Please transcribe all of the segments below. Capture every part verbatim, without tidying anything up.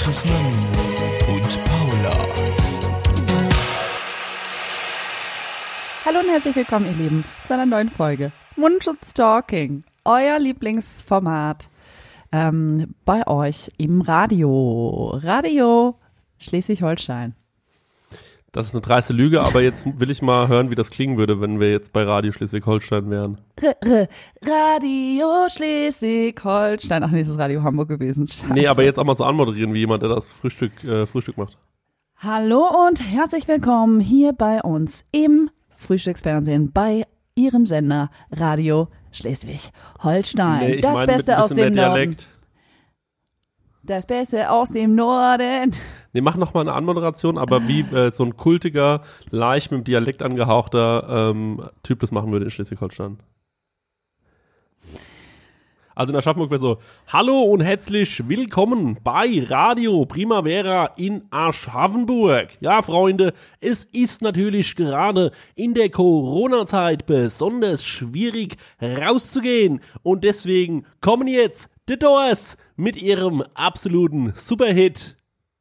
Chris Nanu und Paula. Hallo und herzlich willkommen, ihr Lieben, zu einer neuen Folge Mundschutz Talking, euer Lieblingsformat ähm, bei euch im Radio. Radio Schleswig-Holstein. Das ist eine dreiste Lüge, aber jetzt will ich mal hören, wie das klingen würde, wenn wir jetzt bei Radio Schleswig-Holstein wären. R- R- Radio Schleswig-Holstein. Ach nee, das ist Radio Hamburg gewesen. Scheiße. Nee, aber jetzt auch mal so anmoderieren, wie jemand, der das Frühstück, äh, Frühstück macht. Hallo und herzlich willkommen hier bei uns im Frühstücksfernsehen bei Ihrem Sender Radio Schleswig-Holstein. Nee, ich das meine Beste mit ein aus bisschen dem mehr Norden. Dialekt. Das Beste aus dem Norden. Nee, mach noch mal eine Anmoderation, aber wie äh, so ein kultiger, leicht mit dem Dialekt angehauchter ähm, Typ das machen würde in Schleswig-Holstein. Also in Aschaffenburg wäre so, hallo und herzlich willkommen bei Radio Primavera in Aschaffenburg. Ja, Freunde, es ist natürlich gerade in der Corona-Zeit besonders schwierig rauszugehen und deswegen kommen jetzt The Doors mit ihrem absoluten Superhit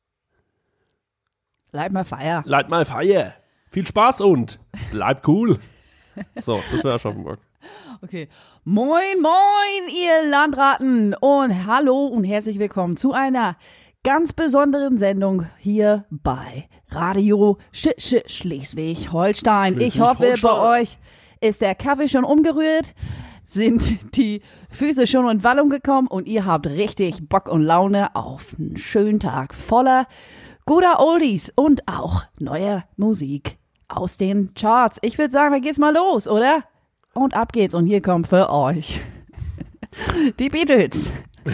Light my fire. Light My Fire. Viel Spaß und bleibt cool. So, das wäre Aschaffenburg. Okay. Moin, moin, ihr Landraten und hallo und herzlich willkommen zu einer ganz besonderen Sendung hier bei Radio Sch- Sch- Schleswig-Holstein. Ich hoffe, Schleswig-Holstein. bei euch ist der Kaffee schon umgerührt, sind die Füße schon in Wallung gekommen und ihr habt richtig Bock und Laune auf einen schönen Tag voller guter Oldies und auch neuer Musik aus den Charts. Ich würde sagen, da geht's mal los, oder? Und ab geht's und hier kommt für euch die Beatles.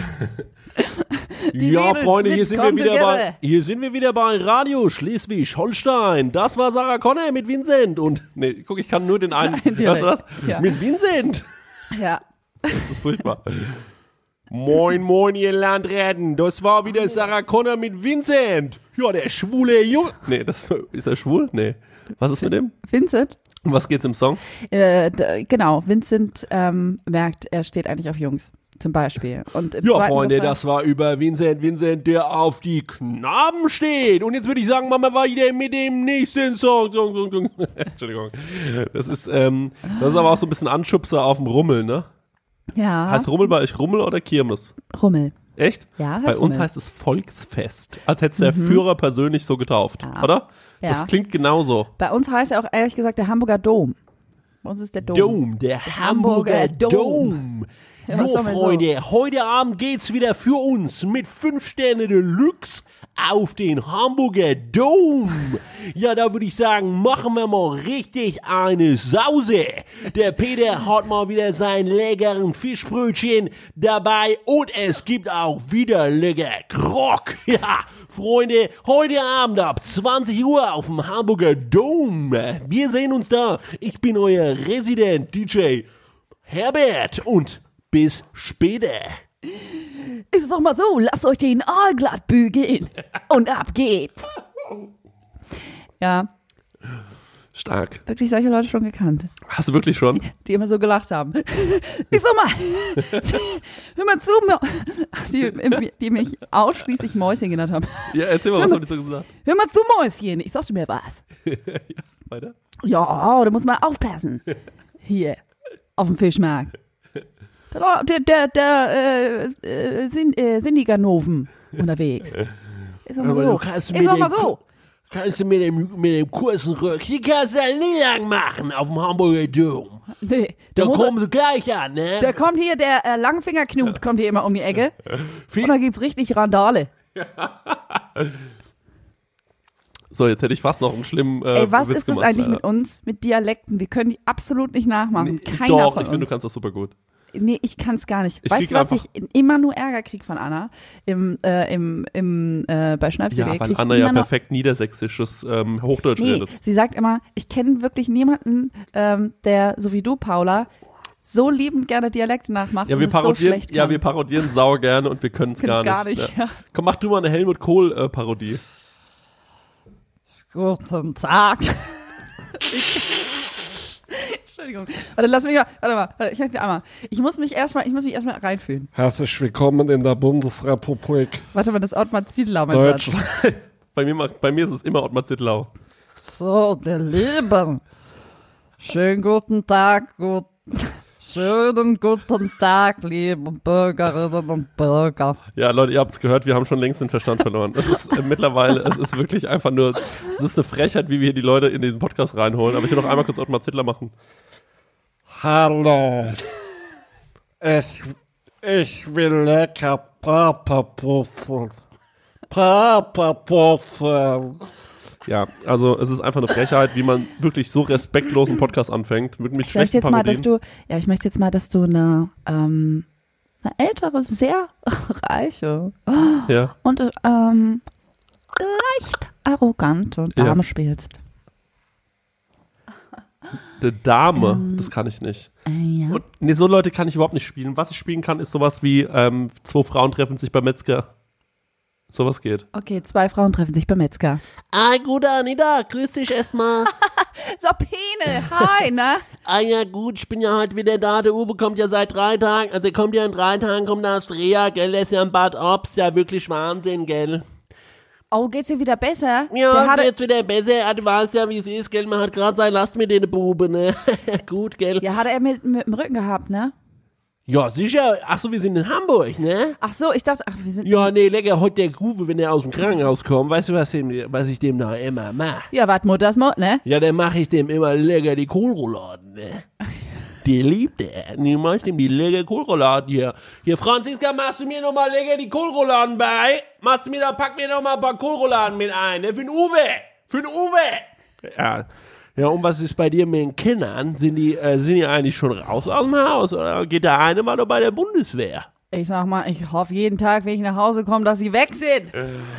Die Ja, Beatles Freunde, mit hier sind, wir Come wieder Together. bei, hier sind wir wieder bei Radio Schleswig-Holstein. Das war Sarah Connor mit Vincent. Und, nee, guck, ich kann nur den einen. Nein, Hörst du das? ja. Mit Vincent. Ja. Das ist furchtbar. Moin, moin, ihr Landräten. Das war wieder Sarah Connor mit Vincent. Ja, der schwule Junge. Nee, das, ist er schwul? Nee. Was ist mit dem? Vincent? Um was geht's im Song? Äh, d- genau, Vincent ähm, merkt, er steht eigentlich auf Jungs, zum Beispiel. Und im Ja, zweiten Freunde, Refrain- das war über Vincent, Vincent, der auf die Knaben steht. Und jetzt würde ich sagen, Mama war wieder mit dem nächsten Song. Song, Song, Song. Entschuldigung. Das ist, ähm, das ist aber auch so ein bisschen Anschubser auf dem Rummel, ne? Ja, Heißt Rummel bei euch Rummel oder Kirmes? Rummel. Echt? Ja, heißt Bei uns Rummel. heißt es Volksfest. Als hätte es der Führer persönlich so getauft, Ja. oder? Ja. Das klingt genauso. Bei uns heißt er auch ehrlich gesagt der Hamburger Dom. Bei uns ist der Dom. Dom, der Hamburger Hamburger Dom. Dom. Ja, Jo, was soll man so? Freunde, heute Abend geht's wieder für uns mit fünf Sterne Deluxe auf den Hamburger Dom. Ja, da würde ich sagen, machen wir mal richtig eine Sause. Der Peter hat mal wieder sein leckeren Fischbrötchen dabei und es gibt auch wieder lecker Grog. Ja, Freunde, heute Abend ab zwanzig Uhr auf dem Hamburger Dom. Wir sehen uns da. Ich bin euer Resident D J Herbert und bis später. Ist es doch mal so, lasst euch den Aal glatt bügeln. Und ab geht's. Ja, Stark. wirklich solche Leute schon gekannt, Hast du wirklich schon? die immer so gelacht haben. Ich sag mal, hör mal zu, Mo- die, die mich ausschließlich Mäuschen genannt haben. Ja, erzähl mal, was haben die so gesagt? Hör mal zu, Mäuschen, ich sagte mir was. Weiter? Ja, du musst mal aufpassen. Hier, auf dem Fischmarkt. Der, der, der, der äh, äh, sind, äh, sind die Ganoven unterwegs. Ist doch mal Aber so. du kannst Ist mit doch dem, mal so. kannst du mit dem, mit dem kurzen Rück, hier kannst du ja nie lang machen auf dem Hamburger Dom. Nee, Da der, muss, kommen sie gleich an, ne? der kommt hier, der äh, Langfingerknut kommt hier immer um die Ecke. Und da gibt's richtig Randale. So, jetzt hätte ich fast noch einen schlimmen äh, Ey, was Witz ist das gemacht, eigentlich leider. mit uns, mit Dialekten? Wir können die absolut nicht nachmachen. Nee, Keiner Doch, von ich finde, uns. du kannst das super gut. Nee, ich kann's gar nicht. Ich weißt krieg du, was einfach- ich immer nur Ärger krieg von Anna? Im, äh, im, im, äh, bei Schnaps Ja, krieg weil ich Anna immer ja noch, perfekt niedersächsisches ähm, Hochdeutsch Nee, redet. sie sagt immer, ich kenne wirklich niemanden, ähm, der, so wie du, Paula, so liebend gerne Dialekte nachmacht Ja, und wir es so parodieren, schlecht ja, kann. wir parodieren sauer gerne und wir können es Können's gar nicht. gar nicht, ja. ja. Komm, mach du mal eine Helmut Kohl äh, Parodie. Guten Tag. Entschuldigung. Warte, lass mich mal, warte mal, warte, ich möchte einmal. Ich muss mich erstmal, ich muss mich erstmal reinfühlen. Herzlich willkommen in der Bundesrepublik Warte mal, das Ottmar Ziedler, mein Schatz. Deutschland. Bei mir, bei mir ist es immer Ottmar Zittlau. So, der Lieben. Schönen guten Tag, gut. Schönen guten Tag, liebe Bürgerinnen und Bürger. Ja, Leute, ihr habt es gehört, wir haben schon längst den Verstand verloren. Es ist äh, mittlerweile, es ist wirklich einfach nur, es ist eine Frechheit, wie wir hier die Leute in diesen Podcast reinholen. Aber ich will noch einmal kurz Ottmar Zittler machen. Hallo. Ich, ich will lecker Papapuffel. Papapuffel. Ja, also es ist einfach eine Frechheit, wie man wirklich so respektlos einen Podcast anfängt, mit mich Ich möchte schlechten jetzt mal, dass Parodien. du, ja, ich möchte jetzt mal, dass du eine, ähm, eine ältere, sehr reiche Ja. und ähm, leicht arrogante Ja. Dame spielst. Eine Dame, Ähm. das kann ich nicht. Äh, ja. Und nee, so Leute kann ich überhaupt nicht spielen. Was ich spielen kann, ist sowas wie ähm, zwei Frauen treffen sich beim Metzger. Sowas geht. Okay, zwei Frauen treffen sich beim Metzger. Ah, gut, Anita, grüß dich erstmal. Sabine, hi, ne? Ah ja gut, ich bin ja heute wieder da, der Uwe kommt ja seit drei Tagen, also er kommt ja in drei Tagen, kommt er aus Dreher, gell, der ist ja im Bad Obst, ja wirklich Wahnsinn, gell. Oh, geht's dir wieder besser? Ja, Der mir hatte, jetzt wieder besser, ja, du weißt ja, wie es ist, gell, man hat gerade seine Last mit den Bube, ne, gut, gell. ja, hatte er mit, mit dem Rücken gehabt, ne? Ja, sicher, ach so, wir sind in Hamburg, ne. Ach so, ich dachte, ach, wir sind... Ja, nee, lecker, heute der Uwe, wenn er aus dem Krankenhaus kommt, weißt du, was, dem, was ich dem da immer mach? Ja, wart Mutters Mut, ne? Ja, dann mache ich dem immer lecker die Kohlrouladen, ne? Die liebt er. Die mach ich dem die lecker Kohlrouladen hier. Hier, Franziska, machst du mir noch mal lecker die Kohlrouladen bei? Machst du mir da, pack mir noch mal ein paar Kohlrouladen mit ein, ne? Für den Uwe! Für den Uwe! Ja. Ja, und was ist bei dir mit den Kindern? Sind die, äh, sind die eigentlich schon raus aus dem Haus? Oder geht der eine mal noch bei der Bundeswehr? Ich sag mal, ich hoffe jeden Tag, wenn ich nach Hause komme, dass sie weg sind.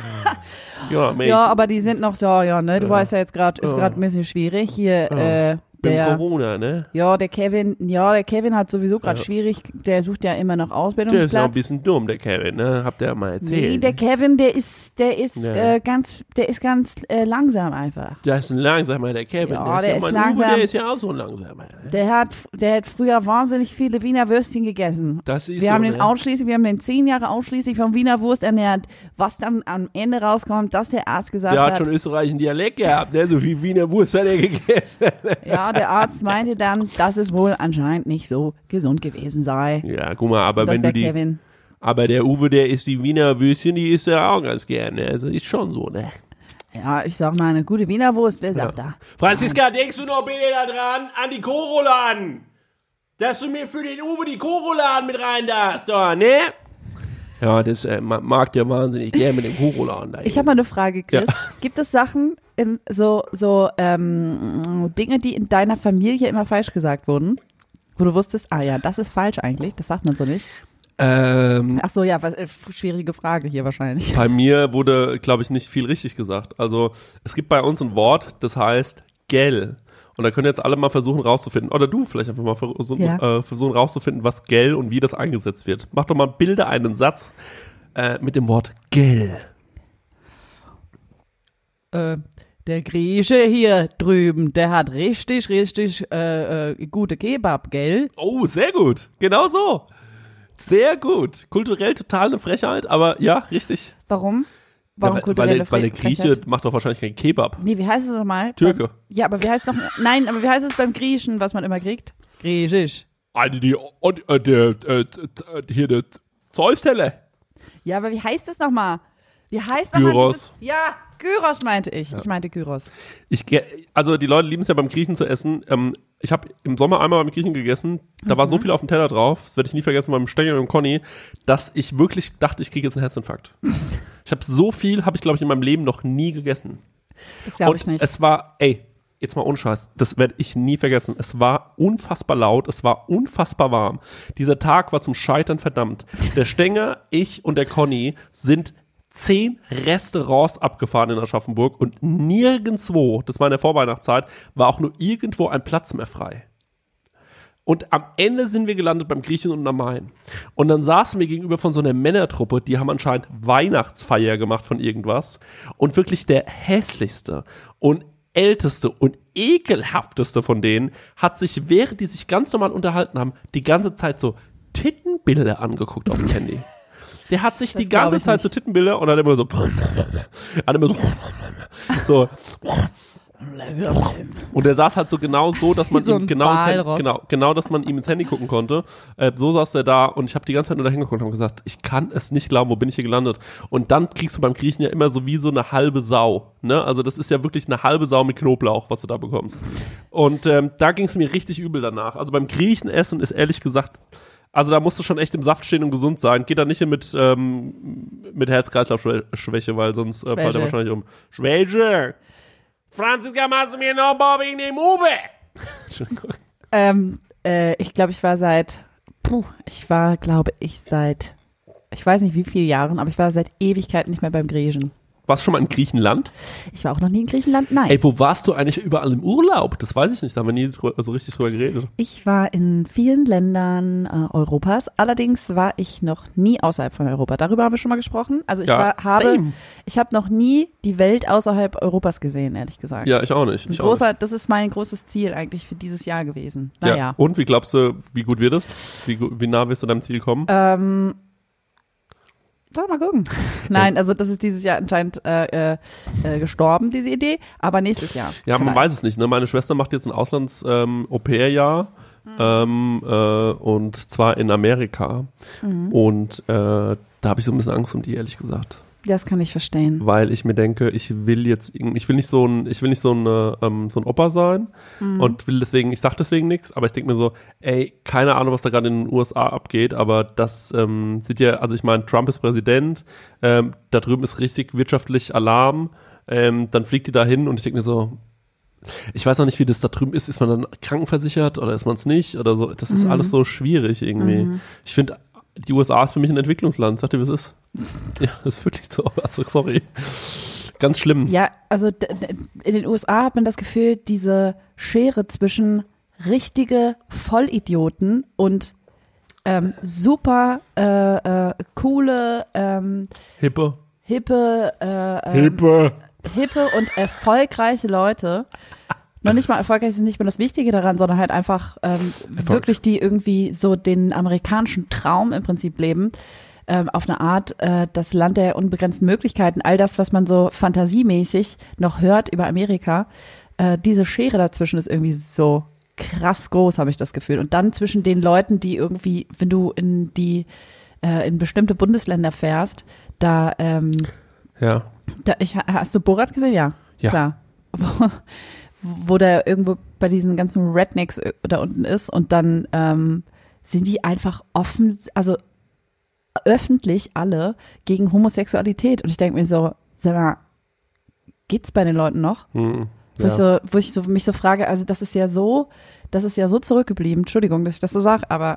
Ja, Mensch. Ja, aber die sind noch da, ja, ne? Du weißt ja jetzt gerade, ist Ja. gerade ein bisschen schwierig hier, äh, Mit der, Corona, ne? ja, der Kevin, ja, der Kevin hat sowieso gerade Ja. schwierig, der sucht ja immer noch Der ist ja auch ein Ausbildungsplatz. bisschen dumm, der Kevin, ne? Habt ihr ja mal erzählt. Nee, der Kevin, der ist, der ist Ja. äh, ganz, der ist ganz äh, langsam einfach. Der ist ein langsamer, der Kevin. Ja, der ist mein langsam. Uwe, der ist ja auch so ein langsamer. Ne? Der hat, der hat früher wahnsinnig viele Wiener Würstchen gegessen. Das ist Wir so, haben den ne? ausschließlich, wir haben den zehn Jahre ausschließlich vom Wiener Wurst ernährt. Was dann am Ende rauskommt, dass der Arzt gesagt Der hat hat, schon österreichischen Dialekt gehabt, ne? So wie Wiener Wurst hat er gegessen. ja, der Arzt meinte dann, dass es wohl anscheinend nicht so gesund gewesen sei. Ja, guck mal, aber Dass wenn der du die, Kevin. aber der Uwe, der isst die Wiener Würstchen, die isst er auch ganz gerne. Also ist schon so, ne? Ja, ich sag mal, eine gute Wiener Wurst, wer sagt da? Franziska, denkst du noch bitte da dran an die Koroladen? Dass du mir für den Uwe die Koroladen mit rein darfst, da, ne? Ja, das äh, ma- mag der wahnsinnig gerne mit dem Koroladen da. Ich habe mal eine Frage, Chris. Ja. Gibt es Sachen, in, so, so ähm, Dinge, die in deiner Familie immer falsch gesagt wurden? Wo du wusstest, ah ja, das ist falsch eigentlich, das sagt man so nicht. ähm, Ach so, ja, was, äh, schwierige Frage hier wahrscheinlich. Bei mir wurde, glaube ich, nicht viel richtig gesagt. Also es gibt bei uns ein Wort, das heißt gell. Und da können jetzt alle mal versuchen rauszufinden, oder du vielleicht einfach mal versuchen, Ja. äh, versuchen rauszufinden, was gell und wie das eingesetzt wird. Mach doch mal, bilde einen Satz äh, mit dem Wort gell. Äh, der Grieche hier drüben, der hat richtig, richtig äh, äh, gute Kebab, gell? Oh, sehr gut. Genau so. Sehr gut. Kulturell total eine Frechheit, aber ja, richtig. Warum? Warum ja, weil, kulturelle weil, der, weil der Fre- Grieche Frechheit? macht doch wahrscheinlich keinen Kebab. Nee, wie heißt es nochmal? Türke. Beim, ja, aber wie heißt noch, nein, aber wie heißt es beim Griechen, was man immer kriegt? Griechisch. Eine, die, und, äh, der, äh, t- t- hier, der Zeus-Teller. Ja, aber wie heißt es nochmal? Wie heißt nochmal? Gyros. dieses- Ja, Gyros meinte ich. Ich meinte Gyros. Ich, ge- also die Leute lieben es ja beim Griechen zu essen. Ähm, ich habe im Sommer einmal beim Griechen gegessen. Da war so viel auf dem Teller drauf, das werde ich nie vergessen beim Stengel und Conny, dass ich wirklich dachte, ich kriege jetzt einen Herzinfarkt. Ich habe so viel, habe ich glaube ich in meinem Leben noch nie gegessen. Das glaube Und ich nicht. es war, ey, jetzt mal ohne Scheiß, das werde ich nie vergessen. Es war unfassbar laut, es war unfassbar warm. Dieser Tag war zum Scheitern verdammt. Der Stenger, ich und der Conny sind zehn Restaurants abgefahren in Aschaffenburg und nirgendwo, das war in der Vorweihnachtszeit, war auch nur irgendwo ein Platz mehr frei. Und am Ende sind wir gelandet beim Griechen und am Main. Und dann saßen wir gegenüber von so einer Männertruppe, die haben anscheinend Weihnachtsfeier gemacht von irgendwas. Und wirklich der hässlichste und älteste und ekelhafteste von denen hat sich, während die sich ganz normal unterhalten haben, die ganze Zeit so Tittenbilder angeguckt auf dem Handy. Der hat sich Das die ganze glaub ich Zeit nicht. so Tittenbilder und dann immer so, hat immer so, so, und der saß halt so genau so, dass man Wie so ihm ein genau, ins Handy, Walross. genau, genau, dass man ihm ins Handy gucken konnte. Äh, so saß der da und ich habe die ganze Zeit nur da hingeguckt und habe gesagt, ich kann es nicht glauben, wo bin ich hier gelandet? Und dann kriegst du beim Griechen ja immer so wie so eine halbe Sau, ne? Also das ist ja wirklich eine halbe Sau mit Knoblauch, was du da bekommst. Und ähm, da ging es mir richtig übel danach. Also beim Griechen essen ist ehrlich gesagt, also da musst du schon echt im Saft stehen und gesund sein. Geht da nicht hin mit, ähm, mit Herz-Kreislauf-Schwäche, weil sonst äh, fällt er wahrscheinlich um. Schwäche! Franziska, machst du mir noch mal wegen dem Uwe? Entschuldigung. Ähm, äh, ich glaube, ich war seit, puh, ich war, glaube ich, seit, ich weiß nicht wie viele Jahren, aber ich war seit Ewigkeiten nicht mehr beim Griechen. Warst du schon mal in Griechenland? Ich war auch noch nie in Griechenland, nein. Ey, wo warst du eigentlich überall im Urlaub? Das weiß ich nicht, da haben wir nie drü- so richtig drüber geredet. Ich war in vielen Ländern äh, Europas, allerdings war ich noch nie außerhalb von Europa. Darüber haben wir schon mal gesprochen. Also ich Ja, war, habe, same. ich habe noch nie die Welt außerhalb Europas gesehen, ehrlich gesagt. Ja, ich auch nicht. Ein Ich auch großer, das ist mein großes Ziel eigentlich für dieses Jahr gewesen. nicht. Ja. Naja. Und wie glaubst du, wie gut wird es? Wie, gu- wie nah wirst du deinem Ziel kommen? Ähm, soll mal gucken. Nein, also das ist dieses Jahr anscheinend äh, äh, gestorben, diese Idee, aber nächstes Jahr. Ja, man vielleicht. weiß es nicht. Ne? Meine Schwester macht jetzt ein Auslands-Au-pair-Jahr Mhm. ähm, äh, und zwar in Amerika. Mhm. Und äh, da habe ich so ein bisschen Angst um die, ehrlich gesagt. Das kann ich verstehen. Weil ich mir denke, ich will jetzt, irgend- ich will nicht so ein, ich will nicht so ein, äh, ähm, so ein Opa sein Mhm. und will deswegen, ich sag deswegen nichts, aber ich denke mir so, ey, keine Ahnung, was da gerade in den U S A abgeht, aber das ähm, sieht ja, also ich meine, Trump ist Präsident, ähm, da drüben ist richtig wirtschaftlich Alarm, ähm, dann fliegt die da hin und ich denke mir so, ich weiß noch nicht, wie das da drüben ist, ist man dann krankenversichert oder ist man es nicht oder so, das ist Mhm. alles so schwierig irgendwie. Mhm. Ich finde, die U S A ist für mich ein Entwicklungsland, sagt ihr, wie es ist? Ja, das ist wirklich so, also sorry. Ganz schlimm. Ja, also d- d- in den U S A hat man das Gefühl, diese Schere zwischen richtige Vollidioten und ähm, super äh, äh, coole, ähm, Hippe. hippe, äh, ähm, Hippe. hippe und erfolgreiche Leute. Noch nicht mal erfolgreich ist nicht mehr das Wichtige daran, sondern halt einfach ähm, wirklich, die irgendwie so den amerikanischen Traum im Prinzip leben. Ähm, auf eine Art, äh, das Land der unbegrenzten Möglichkeiten, all das, was man so fantasiemäßig noch hört über Amerika, äh, diese Schere dazwischen ist irgendwie so krass groß, habe ich das Gefühl. Und dann zwischen den Leuten, die irgendwie, wenn du in die, äh, in bestimmte Bundesländer fährst, da, ähm, Ja. da ich, hast du Borat gesehen? Ja, Ja. klar. Wo, wo der irgendwo bei diesen ganzen Rednecks da unten ist und dann ähm, sind die einfach offen, also öffentlich alle gegen Homosexualität. Und ich denke mir so, sag mal, geht's bei den Leuten noch? Hm. Wo, ich Ja. so, wo ich so mich so frage, also das ist ja so, das ist ja so zurückgeblieben. Entschuldigung, dass ich das so sage, aber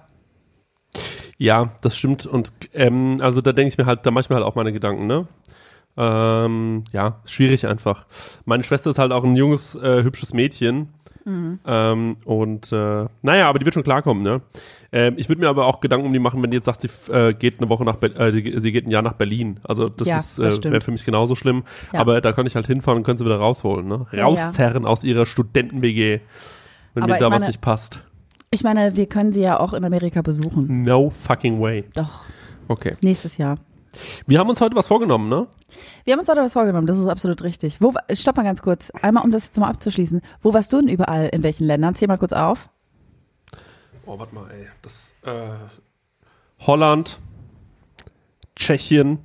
ja, das stimmt. Und ähm, also da denke ich mir halt, da mache ich mir halt auch meine Gedanken, ne? Ähm, ja, schwierig einfach. Meine Schwester ist halt auch ein junges, äh, hübsches Mädchen. Mhm. Ähm, und äh, naja, aber die wird schon klarkommen, ne? Ähm, ich würde mir aber auch Gedanken um die machen, wenn die jetzt sagt, sie äh, geht eine Woche nach Be- äh, die, sie geht ein Jahr nach Berlin. Also das Ja, ist das äh, stimmt. wäre für mich genauso schlimm. Ja. Aber da kann ich halt hinfahren und können sie wieder rausholen, ne? Ja, Rauszerren aus ihrer Studenten-W G, wenn Aber mir ich da was meine- nicht passt. ich meine, wir können sie ja auch in Amerika besuchen. No fucking way. Doch, Okay. nächstes Jahr. Wir haben uns heute was vorgenommen, ne? Wir haben uns heute was vorgenommen, das ist absolut richtig. Wo, stopp mal ganz kurz, einmal um das jetzt mal abzuschließen. Wo warst du denn überall, in welchen Ländern? Zähl mal kurz auf. Oh, warte mal, ey. Das, äh, Holland, Tschechien.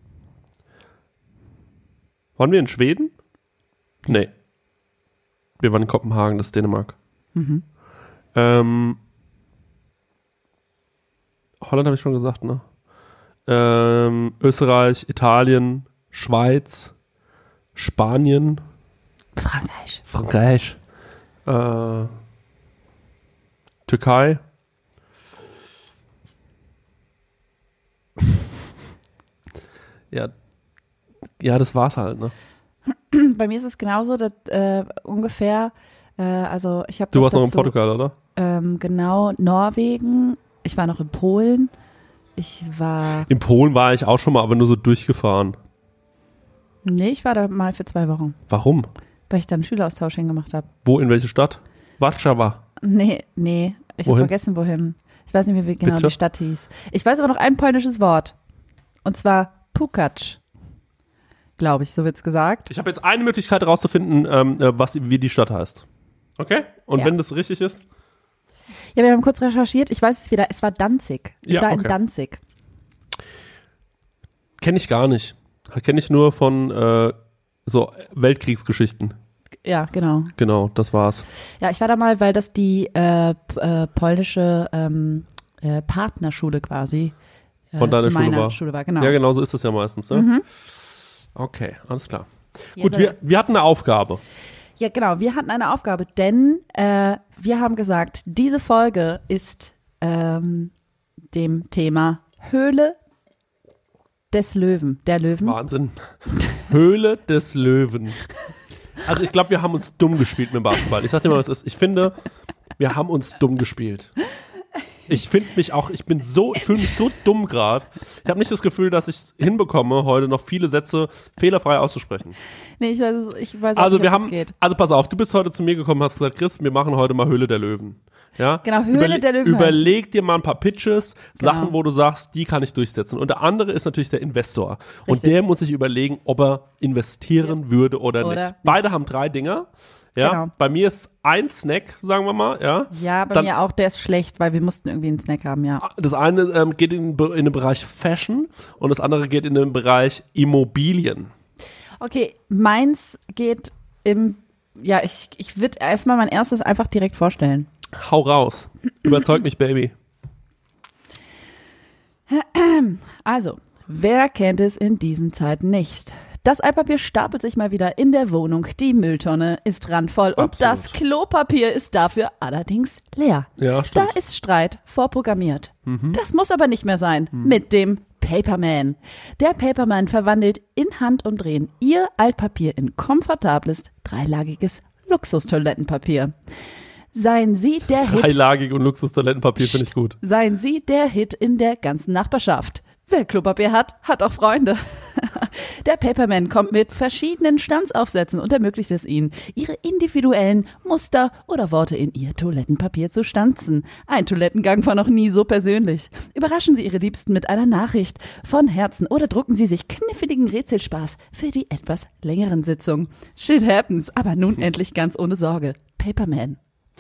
Waren wir in Schweden? Nee. Wir waren in Kopenhagen, das ist Dänemark. Mhm. Ähm, Holland habe ich schon gesagt, ne? Ähm, Österreich, Italien, Schweiz, Spanien, Frankreich. Frankreich, äh, Türkei. ja, ja, das war's halt, ne? Bei mir ist es genauso, dass, äh, ungefähr, äh, also ich habe Du warst noch in dazu, Portugal, oder? Ähm, genau, Norwegen, ich war noch in Polen, ich war, In Polen war ich auch schon mal, aber nur so durchgefahren. nee, ich war da mal für zwei Wochen. Warum? weil ich dann einen Schüleraustausch hingemacht habe. Wo, in welche Stadt? Warszawa. Nee, nee, ich habe Wohin? vergessen, wohin. Ich weiß nicht mehr, wie genau Bitte? die Stadt hieß. Ich weiß aber noch ein polnisches Wort. Und zwar Pukac. Glaube ich, so wird's gesagt. Ich habe jetzt eine Möglichkeit herauszufinden, ähm, äh, was, wie die Stadt heißt. Okay? Und Ja. wenn das richtig ist? Ja, wir haben kurz recherchiert. Ich weiß es wieder. Es war Danzig. Ich Ja, war in okay. Danzig. Kenne ich gar nicht. Kenne ich nur von äh, so Weltkriegsgeschichten. Ja, genau. Genau, das war's. Ja, ich war da mal, weil das die äh, p- äh, polnische ähm, äh, Partnerschule quasi äh, Von deiner zu Schule meiner war. Schule war. Genau. Ja, genau so ist es ja meistens. Ne? Mhm. Okay, alles klar. Hier Gut, ist wir, er. wir hatten eine Aufgabe. Ja, genau. Wir hatten eine Aufgabe, denn äh, wir haben gesagt, diese Folge ist ähm, dem Thema Höhle des Löwen. Der Löwen. Wahnsinn. Höhle des Löwen. Also ich glaube, wir haben uns dumm gespielt mit dem Basketball. Ich sag dir mal, was es ist. Ich finde, wir haben uns dumm gespielt. Ich finde mich auch, ich bin so, ich fühle mich so dumm gerade. Ich habe nicht das Gefühl, dass ich es hinbekomme, heute noch viele Sätze fehlerfrei auszusprechen. Nee, ich weiß, es- ich weiß auch Also nicht, wir ob haben, es geht. also pass auf, du bist heute zu mir gekommen, hast gesagt, Chris, wir machen heute mal Höhle der Löwen. Ja? Genau, Höhle der Löwen Überleg dir mal ein paar Pitches, Genau. Sachen, wo du sagst, die kann ich durchsetzen. Und der andere ist natürlich der Investor. Und Richtig. der muss sich überlegen, ob er investieren würde oder, Oder nicht. nicht. Beide haben drei Dinger. Ja, Genau. bei mir ist ein Snack, sagen wir mal, ja. Ja, bei Dann- mir auch, der ist schlecht, weil wir mussten irgendwie einen Snack haben, ja. Das eine ähm, geht in, in den Bereich Fashion und das andere geht in den Bereich Immobilien. Okay, meins geht im, ja, ich, ich würde erstmal mein erstes einfach direkt vorstellen. Hau raus. Überzeug mich, Baby. Also, wer kennt es in diesen Zeiten nicht? Das Altpapier stapelt sich mal wieder in der Wohnung, die Mülltonne ist randvoll und Absolut. das Klopapier ist dafür allerdings leer. Ja, Da stimmt. ist Streit vorprogrammiert. Das muss aber nicht mehr sein mit dem Paperman. Der Paperman verwandelt in Handumdrehen Ihr Altpapier in komfortables, dreilagiges Luxustoilettenpapier. Seien Sie der Hit Dreilagig und Luxustoilettenpapier finde ich gut. Seien Sie der Hit in der ganzen Nachbarschaft. Wer Klopapier hat, hat auch Freunde. Der Paperman kommt mit verschiedenen Stanzaufsätzen und ermöglicht es Ihnen, Ihre individuellen Muster oder Worte in Ihr Toilettenpapier zu stanzen. Ein Toilettengang war noch nie so persönlich. Überraschen Sie Ihre Liebsten mit einer Nachricht von Herzen oder drucken Sie sich kniffligen Rätselspaß für die etwas längeren Sitzungen. Shit happens, aber nun endlich ganz ohne Sorge. Paperman.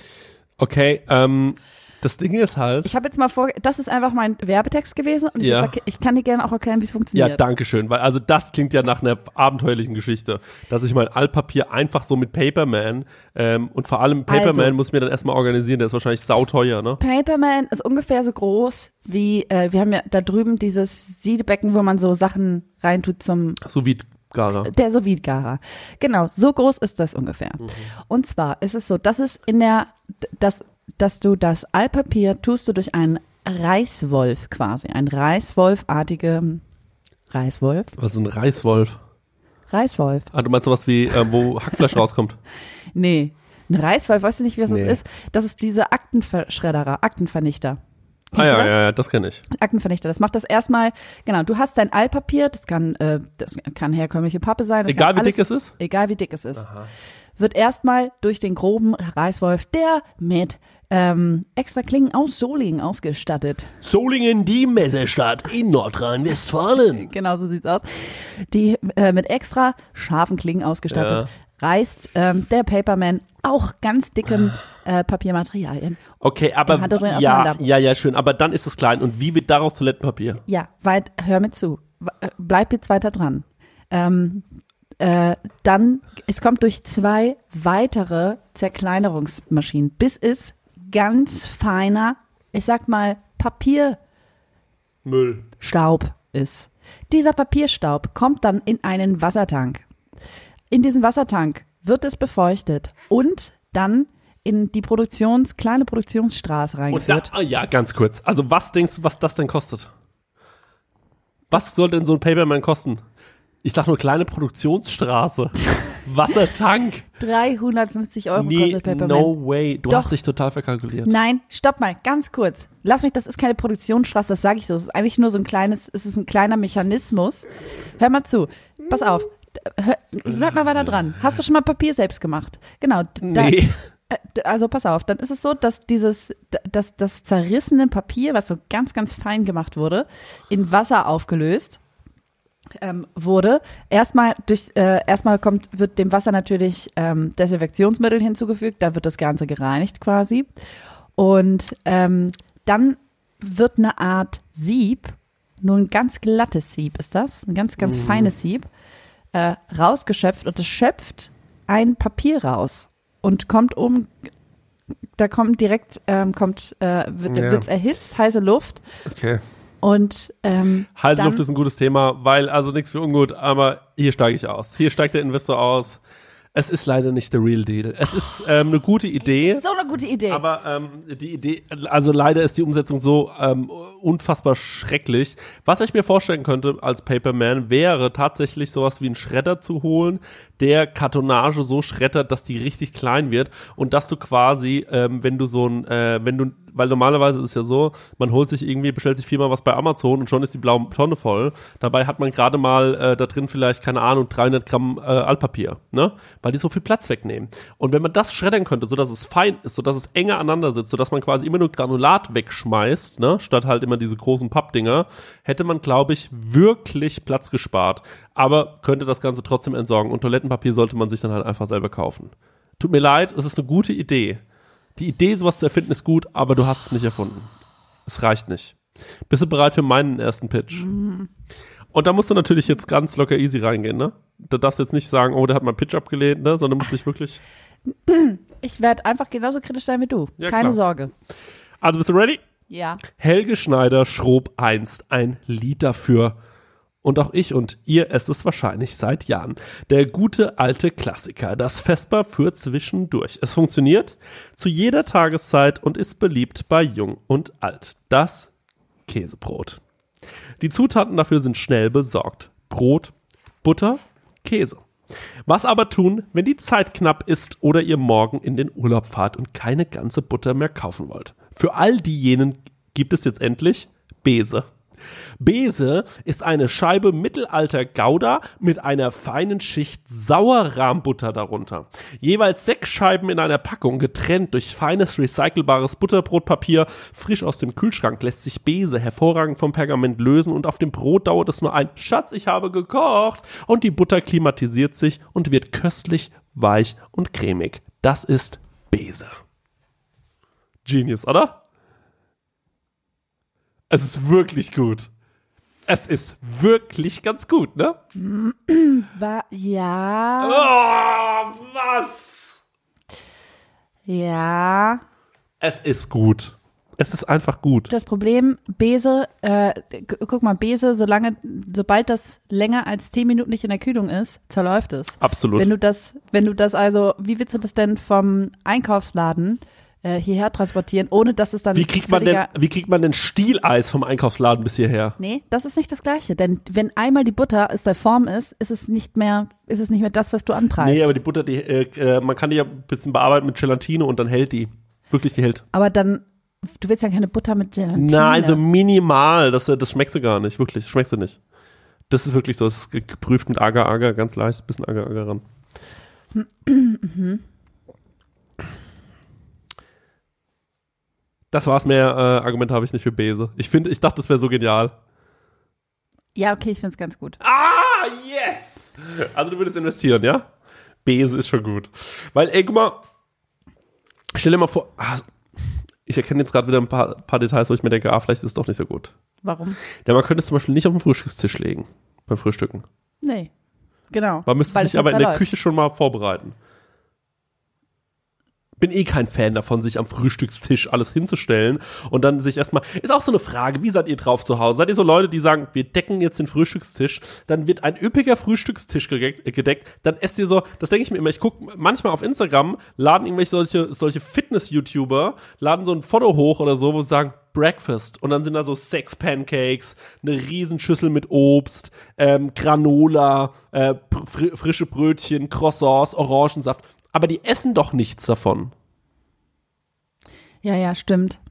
Okay, ähm, das Ding ist halt. Ich habe jetzt mal vor, das ist einfach mein Werbetext gewesen und ich, Ja. jetzt, erk- ich kann dir gerne auch erklären, wie es funktioniert. Ja, danke schön, weil also das klingt ja nach einer abenteuerlichen Geschichte, dass ich mein Altpapier einfach so mit Paperman ähm, und vor allem Paperman Also. muss mir dann erstmal organisieren, der ist wahrscheinlich sauteuer, ne? Paperman ist ungefähr so groß wie, äh, wir haben ja da drüben dieses Siedebecken, wo man so Sachen reintut zum, So wie Gara. der Sovidgarer. Genau, so groß ist das ungefähr. Und zwar ist es so, dass es in der, dass, dass du das Altpapier tust du durch einen Reißwolf quasi, ein Reißwolfartige Reißwolf? Was ist ein Reißwolf? Reißwolf. Ah, du meinst sowas wie, äh, wo Hackfleisch rauskommt? Nee, ein Reißwolf, weißt du nicht, wie das Nee. ist? Das ist diese Aktenverschredderer, Aktenvernichter. Ah Kennst du ja, das? ja, ja, das kenne ich. Aktenvernichter. Das macht das erstmal, genau, du hast dein Altpapier, das kann, äh, das kann herkömmliche Pappe sein. Das Egal kann wie alles, dick es ist? Egal wie dick es ist. Wird erstmal durch den groben Reißwolf, der mit ähm, extra Klingen aus Solingen ausgestattet. Solingen, die Messestadt in Nordrhein-Westfalen. Genau so sieht's aus. Die äh, mit extra scharfen Klingen ausgestattet. Reißt ähm, der Paperman auch ganz dickem äh, Papiermaterialien. Okay, aber Hand drin ja, auseinander. ja, ja, schön, aber dann ist es klein. Und wie wird daraus Toilettenpapier? Ja, weit, hör mir zu. W- äh, Bleib jetzt weiter dran. Ähm, äh, dann, es kommt durch zwei weitere Zerkleinerungsmaschinen, bis es ganz feiner, ich sag mal, Papierstaub Müll. ist. Dieser Papierstaub kommt dann in einen Wassertank. In diesen Wassertank wird es befeuchtet und dann in die Produktions, kleine Produktionsstraße Und da, reingeführt. ah, ja, ganz kurz. Also was denkst du, was das denn kostet? Was soll denn so ein Paperman kosten? Ich sag nur kleine Produktionsstraße. Wassertank. dreihundertfünfzig Euro Nee, kostet Paperman. no way. Du Doch. hast dich total verkalkuliert. Nein, stopp mal, ganz kurz. Lass mich, das ist keine Produktionsstraße, das sage ich so. Es ist eigentlich nur so ein kleines, es ist ein kleiner Mechanismus. Hör mal zu. Pass auf. Hör, bleib mal weiter dran. Hast du schon mal Papier selbst gemacht? Genau. Da, Nee. Also pass auf, dann ist es so, dass dieses, dass das zerrissene Papier, was so ganz, ganz fein gemacht wurde, in Wasser aufgelöst ähm, wurde. Erstmal durch, äh, erstmal kommt, wird dem Wasser natürlich ähm, Desinfektionsmittel hinzugefügt, da wird das Ganze gereinigt quasi. Und ähm, dann wird eine Art Sieb, nur ein ganz glattes Sieb ist das, ein ganz, ganz mhm. feines Sieb, äh, rausgeschöpft und es schöpft ein Papier raus. Und kommt um, da kommt direkt, ähm, kommt, äh, wird Ja. wird's erhitzt, heiße Luft. Okay. Und ähm, Heiße dann, Luft ist ein gutes Thema, weil, also nichts für ungut, aber hier steige ich aus. Hier steigt der Investor aus. Es ist leider nicht der Real Deal. Es ist ähm, eine gute Idee. so eine gute Idee. Aber ähm, die Idee, also leider ist die Umsetzung so ähm, unfassbar schrecklich. Was ich mir vorstellen könnte als Paperman, wäre tatsächlich sowas wie einen Schredder zu holen, der Kartonage so schreddert, dass die richtig klein wird und dass du quasi, ähm, wenn du so ein, äh, wenn du, weil normalerweise ist es ja so, man holt sich irgendwie, bestellt sich viermal was bei Amazon und schon ist die blaue Tonne voll. Dabei hat man gerade mal äh, da drin vielleicht, keine Ahnung, dreihundert Gramm äh, Altpapier, ne? Weil die so viel Platz wegnehmen. Und wenn man das schreddern könnte, sodass es fein ist, sodass es enger aneinander sitzt, sodass man quasi immer nur Granulat wegschmeißt, ne? Statt halt immer diese großen Pappdinger, hätte man, glaube ich, wirklich Platz gespart. Aber könnte das Ganze trotzdem entsorgen. Und Toilettenpapier sollte man sich dann halt einfach selber kaufen. Tut mir leid, es ist eine gute Idee. Die Idee, sowas zu erfinden, ist gut, aber du hast es nicht erfunden. Es reicht nicht. Bist du bereit für meinen ersten Pitch? Mhm. Und da musst du natürlich jetzt ganz locker easy reingehen, ne? Da darfst du jetzt nicht sagen, oh, der hat meinen Pitch abgelehnt, ne? Sondern musst dich wirklich... Ich werde einfach genauso kritisch sein wie du. Ja, Keine klar. Sorge. Also bist du ready? Ja. Helge Schneider schrob einst ein Lied dafür. Und auch ich und ihr esst es wahrscheinlich seit Jahren. Der gute alte Klassiker, das Vesper für zwischendurch. Es funktioniert zu jeder Tageszeit und ist beliebt bei Jung und Alt. Das Käsebrot. Die Zutaten dafür sind schnell besorgt. Brot, Butter, Käse. Was aber tun, wenn die Zeit knapp ist oder ihr morgen in den Urlaub fahrt und keine ganze Butter mehr kaufen wollt? Für all diejenigen gibt es jetzt endlich Bese. Bese ist eine Scheibe mittelalter Gouda mit einer feinen Schicht Sauerrahmbutter darunter. Jeweils sechs Scheiben in einer Packung, getrennt durch feines recycelbares Butterbrotpapier. Frisch aus dem Kühlschrank lässt sich Bese hervorragend vom Pergament lösen und auf dem Brot dauert es nur ein Schatz, ich habe gekocht und die Butter klimatisiert sich und wird köstlich, weich und cremig. Das ist Bese. Genius, oder? Es ist wirklich gut. Es ist wirklich ganz gut, ne? War, ja. Oh, was? Ja. Es ist gut. Es ist einfach gut. Das Problem, Bese, äh, gu- guck mal, Bese, solange, sobald das länger als zehn Minuten nicht in der Kühlung ist, zerläuft es. Absolut. Wenn du das, wenn du das also, wie willst du das denn vom Einkaufsladen äh, hierher transportieren, ohne dass es dann Wie kriegt man denn, wie kriegt man denn Stieleis vom Einkaufsladen bis hierher? Nee, das ist nicht das Gleiche, denn wenn einmal die Butter aus der Form ist, ist es nicht mehr, ist es nicht mehr das, was du anpreist. Nee, aber die Butter, die, äh, äh, man kann die ja ein bisschen bearbeiten mit Gelatine und dann hält die. Wirklich, die hält. Aber dann, du willst ja keine Butter mit Gelatine. Nein, so minimal. Das, das schmeckst du gar nicht. Wirklich, das schmeckst du nicht. Das ist wirklich so. Das ist geprüft mit Agar-Agar, ganz leicht. Bisschen Agar-Agar ran. Mhm. Das war's, mehr äh, Argumente habe ich nicht für Bese. Ich finde, ich dachte, das wäre so genial. Ja, okay, ich find's ganz gut. Ah, yes! Also du würdest investieren, ja? Bese ist schon gut. Weil, ey, guck mal, stell dir mal vor, ah, ich erkenne jetzt gerade wieder ein paar, paar Details, wo ich mir denke, ah, vielleicht ist es doch nicht so gut. Warum? Ja, man könnte es zum Beispiel nicht auf den Frühstückstisch legen, beim Frühstücken. Nee, genau. Man müsste Weil sich es aber in der zerläuft. Küche schon mal vorbereiten. Bin eh kein Fan davon, sich am Frühstückstisch alles hinzustellen und dann sich erstmal, ist auch so eine Frage, wie seid ihr drauf zu Hause? Seid ihr so Leute, die sagen, wir decken jetzt den Frühstückstisch, dann wird ein üppiger Frühstückstisch gedeckt, gedeckt dann esst ihr so, das denke ich mir immer, ich gucke manchmal auf Instagram, laden irgendwelche solche, solche Fitness-YouTuber, laden so ein Foto hoch oder so, wo sie sagen, Breakfast und dann sind da so sechs Pancakes, eine Riesenschüssel mit Obst, ähm, Granola, äh, fr- frische Brötchen, Croissants, Orangensaft. Aber die essen doch nichts davon. Ja, ja, stimmt.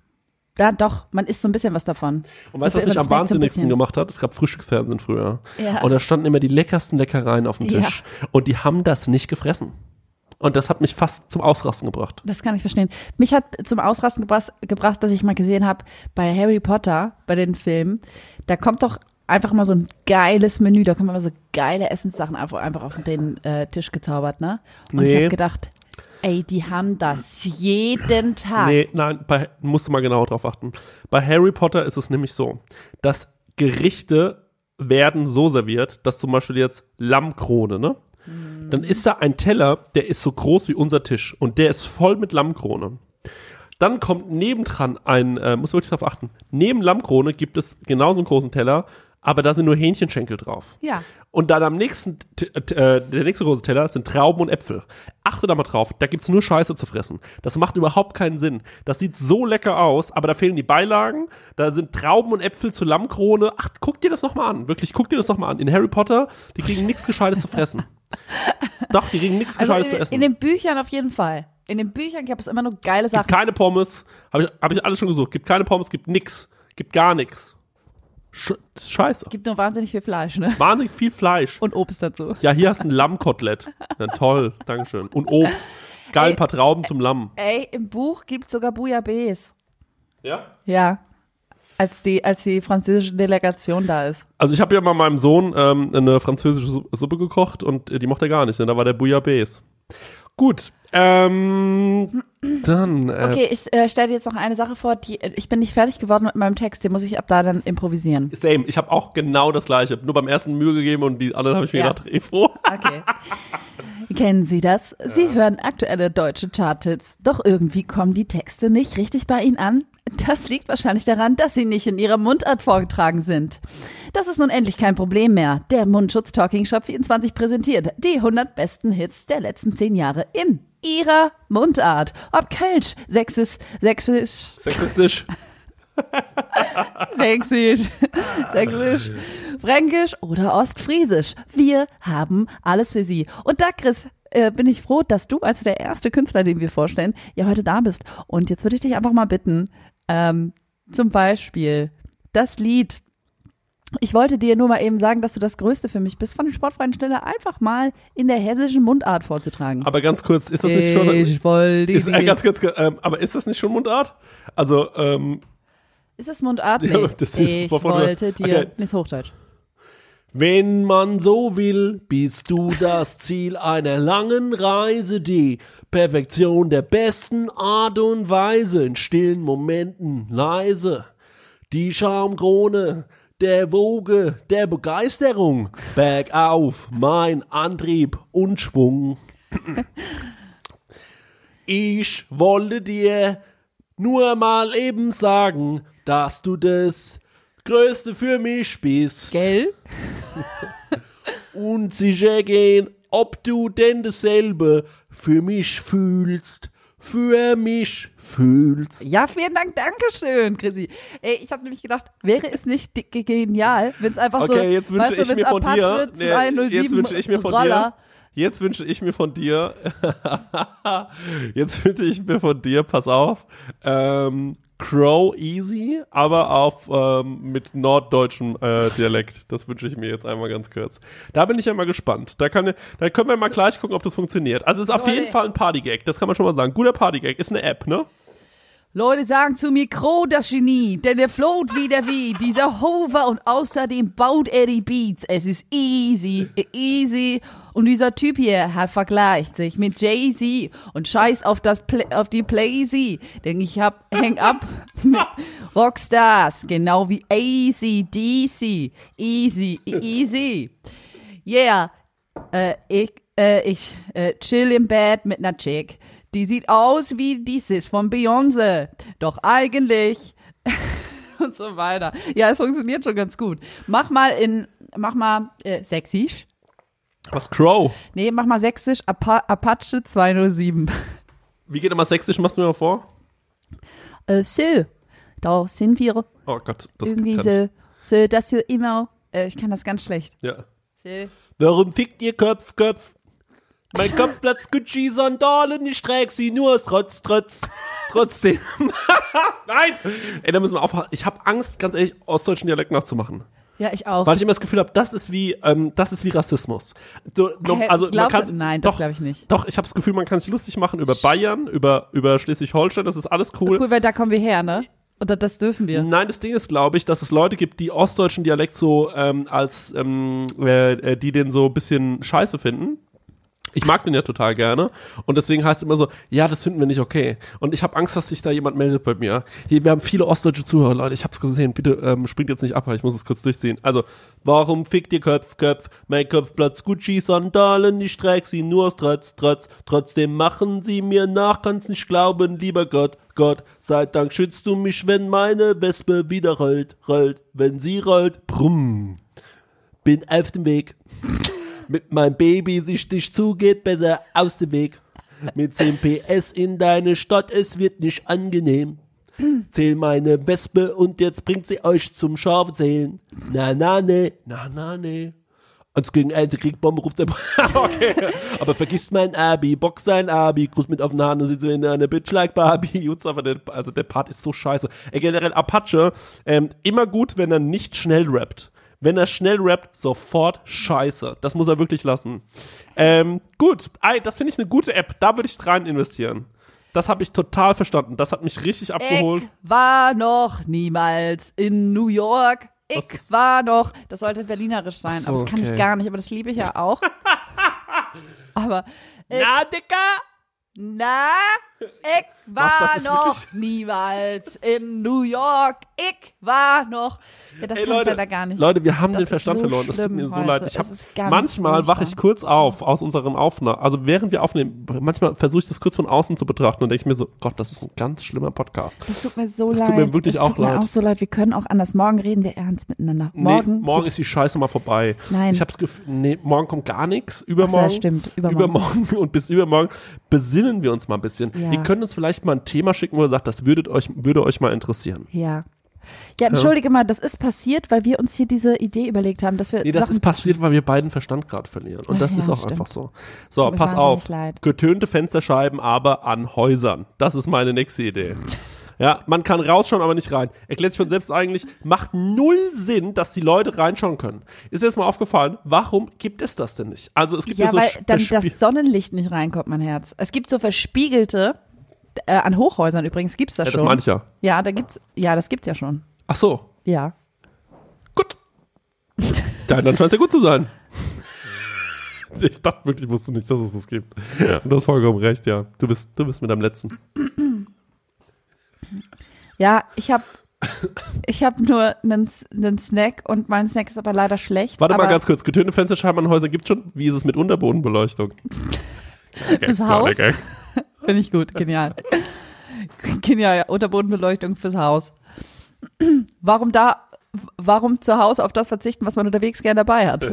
Da doch, man isst so ein bisschen was davon. Und weißt du, was So- mich am das merkt so ein wahnsinnigsten bisschen. gemacht hat? Es gab Frühstücksfernsehen früher. Ja. Und da standen immer die leckersten Leckereien auf dem Tisch. Und die haben das nicht gefressen. Und das hat mich fast zum Ausrasten gebracht. Das kann ich verstehen. Mich hat zum Ausrasten gebracht, gebracht dass ich mal gesehen habe, bei Harry Potter, bei den Filmen, da kommt doch einfach mal so ein geiles Menü, da kommen immer so geile Essenssachen einfach, einfach auf den äh, Tisch gezaubert, ne? Und ich Nee. habe gedacht, ey, die haben das jeden Tag. Nee, nein, bei, musst du mal genauer drauf achten. Bei Harry Potter ist es nämlich so, dass Gerichte werden so serviert, dass zum Beispiel jetzt Lammkrone, ne? Dann ist da ein Teller, der ist so groß wie unser Tisch und der ist voll mit Lammkrone. Dann kommt nebendran ein, äh, muss wirklich darauf achten, neben Lammkrone gibt es genauso einen großen Teller, aber da sind nur Hähnchenschenkel drauf. Ja. Und dann am nächsten, t- äh, der nächste große Teller sind Trauben und Äpfel. Achte da mal drauf, da gibt's nur Scheiße zu fressen. Das macht überhaupt keinen Sinn. Das sieht so lecker aus, aber da fehlen die Beilagen, da sind Trauben und Äpfel zur Lammkrone. Ach, guck dir das nochmal an. Wirklich, guck dir das nochmal an. In Harry Potter, die kriegen nichts Gescheites zu fressen. Doch, die kriegen nichts Also Gescheites zu in, essen. in den Büchern auf jeden Fall. In den Büchern gab es immer nur geile Gibt Sachen. keine Pommes, habe ich, hab ich alles schon gesucht. Gibt keine Pommes, gibt nix. Gibt gar nichts. Sch Scheiße. Gibt nur wahnsinnig viel Fleisch, ne? Wahnsinnig viel Fleisch. Und Obst dazu. Ja, hier hast du ein Lammkotelett. Ja, toll, Dankeschön. Und Obst. Geil, Ey. ein paar Trauben zum Lamm. Ey, im Buch gibt's sogar Bouillabaisse. Ja? Ja. Als die, als die französische Delegation da ist. Also ich habe ja mal meinem Sohn ähm, eine französische Su- Suppe gekocht und äh, die mochte er gar nicht. Ne? Da war der Bouillabaisse. Gut. Ähm, dann. Äh, Okay, ich äh, stelle dir jetzt noch eine Sache vor. Die, ich bin nicht fertig geworden mit meinem Text. Den muss ich ab da dann improvisieren. Same. Ich habe auch genau das Gleiche. Nur beim ersten Mühe gegeben und die anderen habe ich mir Ja. gedacht, eh froh. Okay. Kennen Sie das? Sie hören aktuelle deutsche Charthits, doch irgendwie kommen die Texte nicht richtig bei Ihnen an. Das liegt wahrscheinlich daran, dass sie nicht in ihrer Mundart vorgetragen sind. Das ist nun endlich kein Problem mehr. Der Mundschutz Talking Shop vierundzwanzig präsentiert die hundert besten Hits der letzten zehn Jahre in ihrer Mundart. Ob Kölsch, Sächsisch, Sächsisch, Sexistisch. Sächsisch, Sächsisch, Fränkisch oder Ostfriesisch. Wir haben alles für Sie. Und da, Chris, äh, bin ich froh, dass du als der erste Künstler, den wir vorstellen, ja heute da bist. Und jetzt würde ich dich einfach mal bitten, ähm, zum Beispiel das Lied. Ich wollte dir nur mal eben sagen, dass du das Größte für mich bist, von den sportfreien Schneller einfach mal in der hessischen Mundart vorzutragen. Aber ganz kurz, ist das nicht schon. Ich wollte Ist, äh, dir- ganz kurz, ähm, aber ist das nicht schon Mundart? Also, ähm, Ist das Mundart? Ja, Nee. das ist- ich wovon- wollte dir, okay. nee, ist Hochdeutsch. wenn man so will, bist du das Ziel einer langen Reise, die Perfektion der besten Art und Weise, in stillen Momenten leise, die Schaumkrone der Woge der Begeisterung, bergauf mein Antrieb und Schwung. Ich wollte dir nur mal eben sagen, dass du das Größte für mich bist. Gell? Und sicher gehen, ob du denn dasselbe für mich fühlst, für mich fühlst. Ja, vielen Dank, Dankeschön, Chrissy. Ey, ich habe nämlich gedacht, wäre es nicht di- genial, wenn es einfach so, Okay, jetzt wünsche weißt du, ich wenn's mir von Apache dir, nee, zweihundertsieben jetzt wünsche ich mir von Roller, dir, jetzt wünsche ich mir von dir, jetzt wünsche ich mir von dir, pass auf, ähm, Crow Easy, aber auf ähm, mit norddeutschem äh, Dialekt. Das wünsche ich mir jetzt einmal ganz kurz. Da bin ich ja mal gespannt. Da, kann, da können wir mal gleich gucken, ob das funktioniert. Also es ist auf Leute. jeden Fall ein Partygag, das kann man schon mal sagen. Guter Partygag, ist eine App, ne? Leute sagen zu mir, Crow das Genie, denn er float wieder wie dieser Hover und außerdem baut er die Beats. Es ist easy, easy. Und dieser Typ hier hat vergleicht sich mit Jay-Z und scheiß auf das Play, auf die Play-Z, denn ich hab häng ab mit Rockstars, genau wie A C D C. Easy, easy. Yeah, äh, ich, äh, ich äh, chill im Bett mit ner Chick. Die sieht aus wie die Sis von Beyoncé. Doch eigentlich und so weiter. Ja, es funktioniert schon ganz gut. Mach mal in, mach mal äh, Sächsisch. Was, Crow? Nee, mach mal Sächsisch, Apa Apache zweihundertsieben. Wie geht immer sächsisch, machst du mir mal vor? Äh, so, da sind wir Oh Gott, das irgendwie kann so, so, dass wir immer, äh, ich kann das ganz schlecht. ich. Ja. So. Warum fickt ihr Köpf, Köpf? Mein Kopf platzt Gucci Sandalen, ich trage sie nur aus Trotz, Trotz, trotzdem. Nein! Ey, da müssen wir aufpassen. Ich habe Angst, ganz ehrlich, ostdeutschen Dialekt nachzumachen. Ja, ich auch. Weil ich immer das Gefühl habe, das ist wie, ähm, das ist wie Rassismus. So, no, Hä, also man glaubst kann, du? Nein, das doch, glaube ich nicht. Doch, ich habe das Gefühl, man kann sich lustig machen über Bayern, über, über Schleswig-Holstein, das ist alles cool. Cool, weil da kommen wir her, ne? Oder das dürfen wir. Nein, das Ding ist, glaube ich, dass es Leute gibt, die ostdeutschen Dialekt so ähm, als, ähm, äh, die den so ein bisschen scheiße finden. Ich mag den ja total gerne und deswegen heißt es immer so, ja, das finden wir nicht okay. Und ich habe Angst, dass sich da jemand meldet bei mir. Hier, wir haben viele ostdeutsche Zuhörer, Leute, ich hab's gesehen, bitte ähm, springt jetzt nicht ab, weil ich muss es kurz durchziehen. Also, warum fickt ihr Köpf, Köpf, mein Kopf platzt Gucci Sandalen, ich trage sie nur aus Trotz, Trotz, trotzdem machen sie mir nach, kann's nicht glauben, lieber Gott, Gott, sei Dank schützt du mich, wenn meine Wespe wieder rollt, rollt, wenn sie rollt, brumm, bin auf dem Weg. Mit meinem Baby sich dich zugeht, besser aus dem Weg. Mit zehn P S in deine Stadt, es wird nicht angenehm. Zähl meine Wespe und jetzt bringt sie euch zum Schafzählen. Na, na, ne, na, na, ne. Als gegen eine Kriegbombe ruft der okay. Aber vergisst mein Abi, box sein Abi, Gruß mit auf den Hand und sitzt in einer Bitch like Barbie. Jutz, aber der, also der Part ist so scheiße. Ey, generell Apache, ähm, immer gut, wenn er nicht schnell rappt. Wenn er schnell rappt, sofort scheiße. Das muss er wirklich lassen. Ähm, gut, Ey, das finde ich eine gute App. Da würde ich rein investieren. Das habe ich total verstanden. Das hat mich richtig abgeholt. Ich war noch niemals in New York. Ich war noch, das sollte berlinerisch sein, so, aber das kann okay. ich gar nicht, aber das liebe ich ja auch. aber ich, Na, Dicker! na, ich war das ist noch wirklich- niemals in New York. Ich war noch. Ja, das Ey, kann ich Leute, leider gar nicht. Leute, wir haben Das den ist Verstand so verloren. Das tut schlimm mir so heute. leid. Ich hab, Es ist ganz manchmal wache ich furchtbar. kurz auf aus unseren Aufnahmen. Also während wir aufnehmen, manchmal versuche ich das kurz von außen zu betrachten und denke ich mir so, Gott, das ist ein ganz schlimmer Podcast. Das tut mir so Das leid. tut mir wirklich es auch tut mir leid. auch so leid. Wir können auch anders. Morgen reden wir ernst miteinander. Morgen. nee, morgen gibt's- ist die Scheiße mal vorbei. Nein. Ich habe das Gefühl, nee, morgen kommt gar nichts. Übermorgen. Ach so, ja, stimmt. Übermorgen. Übermorgen und bis übermorgen besinnen wir uns mal ein bisschen. Ja. Ihr könnt uns vielleicht mal ein Thema schicken, wo ihr sagt, das würdet euch, würde euch mal interessieren. Ja. Ja, entschuldige mal, das ist passiert, weil wir uns hier diese Idee überlegt haben, dass wir Nee, das Sachen ist passiert, weil wir beiden Verstand gerade verlieren. Und Ach das ja, ist auch stimmt. einfach so. So, Tut mir pass wahnsinnig auf. leid. Getönte Fensterscheiben, aber an Häusern. Das ist meine nächste Idee. Ja, man kann rausschauen, aber nicht rein. Erklärt sich von selbst eigentlich, macht null Sinn, dass die Leute reinschauen können. Ist dir das mal aufgefallen? Warum gibt es das denn nicht? Also es gibt ja, Ja, so weil Sp- dann Spie- das Sonnenlicht nicht reinkommt, mein Herz. Es gibt so verspiegelte, äh, an Hochhäusern übrigens gibt's das ja, das schon. meine ich ja. Ja, da gibt's, ja, das gibt's ja schon. Ach so, Ja. gut. Ja, dann scheint es ja gut zu sein. Ich dachte wirklich, ich wusste nicht, dass es das gibt. Und du hast vollkommen recht, ja. Du bist, du bist mit am letzten. Ja, ich habe ich hab nur einen, einen Snack und mein Snack ist aber leider schlecht. Warte aber mal ganz kurz, getönte Fensterscheiben an Häusern gibt's schon. Wie ist es mit Unterbodenbeleuchtung? Fürs Kleiner Haus? Gag. Finde ich gut, genial. Genial, ja, Unterbodenbeleuchtung fürs Haus. Warum da, warum zu Hause auf das verzichten, was man unterwegs gerne dabei hat?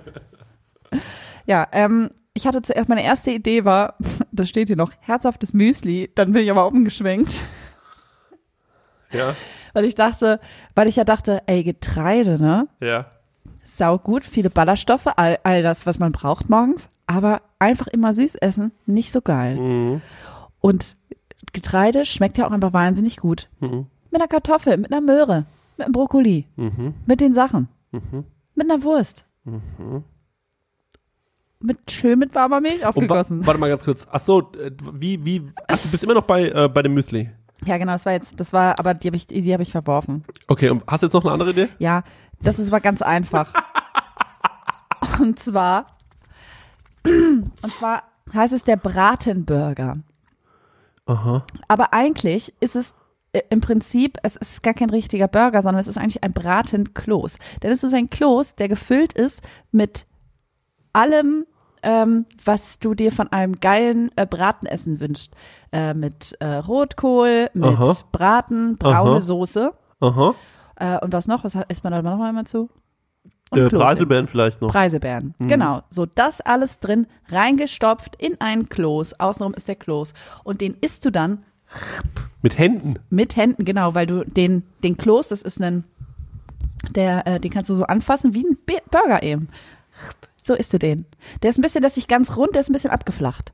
Ja, ähm, ich hatte zuerst, meine erste Idee war, das steht hier noch, herzhaftes Müsli, dann bin ich aber umgeschwenkt, Ja, weil ich dachte, weil ich ja dachte, ey, Getreide, ne? ja. Sau gut, viele Ballaststoffe, all, all das, was man braucht morgens, aber einfach immer süß essen, nicht so geil. Mhm. Und Getreide schmeckt ja auch einfach wahnsinnig gut. Mhm. Mit einer Kartoffel, mit einer Möhre, mit einem Brokkoli, Mhm. mit den Sachen, Mhm. mit einer Wurst. Mhm. Mit, schön mit warmer Milch Und wa aufgegossen. warte mal ganz kurz. Ach so, äh, wie, wie, ach, du bist immer noch bei, äh, bei dem Müsli. Ja, genau, das war jetzt, das war, aber die habe ich, die habe ich verworfen. Okay, und hast du jetzt noch eine andere Idee? Ja, das ist aber ganz einfach. Und zwar, und zwar heißt es der Bratenburger. Aha. Aber eigentlich ist es äh, im Prinzip, es ist gar kein richtiger Burger, sondern es ist eigentlich ein Bratenkloß. Denn es ist ein Kloß, der gefüllt ist mit allem, ähm, was du dir von einem geilen äh, Bratenessen wünschst. Äh, mit äh, Rotkohl, mit Aha. Braten, braune Aha. Soße. Aha. Äh, und was noch? Was hat- isst man da noch mal immer zu? Und Äh, Kloß. Preiselbeeren vielleicht noch. Preiselbeeren. Genau. So, das alles drin, reingestopft in einen Kloß. Außenrum ist der Kloß. Und den isst du dann Mit Händen. mit Händen, genau, weil du den, den Kloß, das ist ein, der, äh, den kannst du so anfassen wie ein Be- Burger eben. so isst du den. Der ist ein bisschen, der ist nicht ganz rund, der ist ein bisschen abgeflacht.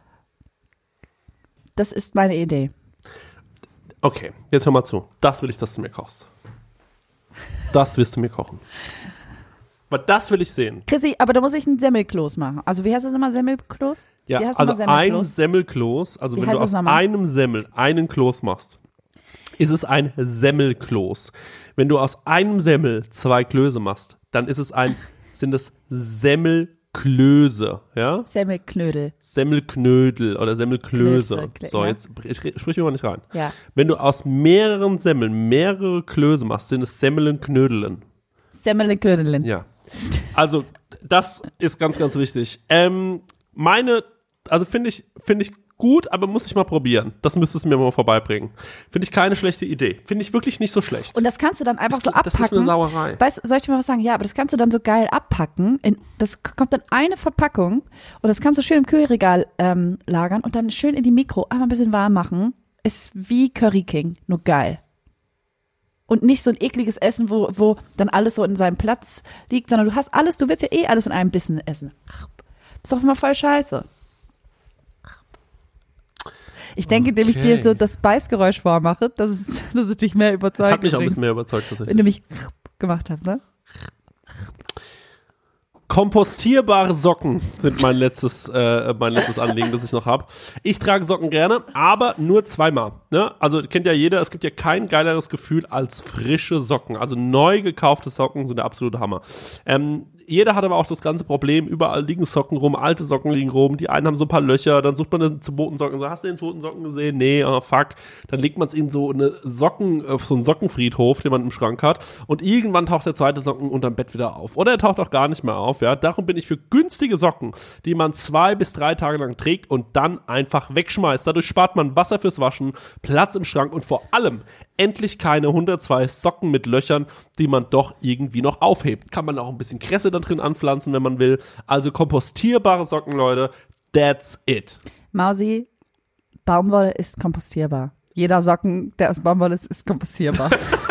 Das ist meine Idee. Okay, jetzt hör mal zu. Das will ich, dass du mir kochst. Das willst du mir kochen. Aber das will ich sehen. Chrissy, aber da muss ich einen Semmelkloß machen. Also wie heißt das nochmal, Semmelkloß? Ja, wie heißt also das nochmal, ein Semmelkloß, also Wie wenn heißt du aus das nochmal? einem Semmel einen Kloß machst, ist es ein Semmelkloß. Wenn du aus einem Semmel zwei Klöße machst, dann ist es ein, sind es Semmelklöße, ja? Semmelknödel. Semmelknödel oder Semmelklöße. Klöße, Klö- So, ja. jetzt sprich sprich mir mal nicht rein. Ja. Wenn du aus mehreren Semmeln mehrere Klöße machst, sind es Semmelnknödeln. Semmelknödeln. Ja. Also, das ist ganz, ganz wichtig. Ähm, meine, also finde ich, finde ich gut, aber muss ich mal probieren. Das müsstest du mir mal vorbeibringen. Finde ich keine schlechte Idee. Finde ich wirklich nicht so schlecht. Und das kannst du dann einfach Das- so abpacken. das ist eine Sauerei. Weißt, soll ich dir mal was sagen? Ja, aber das kannst du dann so geil abpacken. In, das kommt dann eine Verpackung und das kannst du schön im Kühlregal ähm, lagern und dann schön in die Mikro einmal ein bisschen warm machen. Ist wie Curry King, nur geil. Und nicht so ein ekliges Essen, wo, wo dann alles so in seinem Platz liegt, sondern du hast alles, du willst ja eh alles in einem Bissen essen. Ist doch immer voll scheiße. Ich denke, indem ich Okay. dir so das Beißgeräusch vormache, dass es, dass es dich mehr überzeugt. Das hat mich auch ein übrigens. bisschen mehr überzeugt, Wenn tatsächlich. du mich gemacht hast, ne? Kompostierbare Socken sind mein letztes, äh, mein letztes Anliegen, das ich noch habe. Ich trage Socken gerne, aber nur zweimal. Ne? Also kennt ja jeder, es gibt ja kein geileres Gefühl als frische Socken. Also neu gekaufte Socken sind der absolute Hammer. Ähm, jeder hat aber auch das ganze Problem, überall liegen Socken rum, alte Socken liegen rum, die einen haben so ein paar Löcher, dann sucht man den zweiten Socken, so, hast du den zweiten Socken gesehen? Nee, oh fuck. Dann legt man es in so eine Socken, auf so einen Sockenfriedhof, den man im Schrank hat und irgendwann taucht der zweite Socken unterm Bett wieder auf. Oder er taucht auch gar nicht mehr auf, ja. Darum bin ich für günstige Socken, die man zwei bis drei Tage lang trägt und dann einfach wegschmeißt. Dadurch spart man Wasser fürs Waschen, Platz im Schrank und vor allem endlich keine hundertzwei Socken mit Löchern, die man doch irgendwie noch aufhebt. Kann man auch ein bisschen Kresse da drin anpflanzen, wenn man will. Also kompostierbare Socken, Leute, that's it. Mausi, Baumwolle ist kompostierbar. Jeder Socken, der aus Baumwolle ist, ist kompostierbar.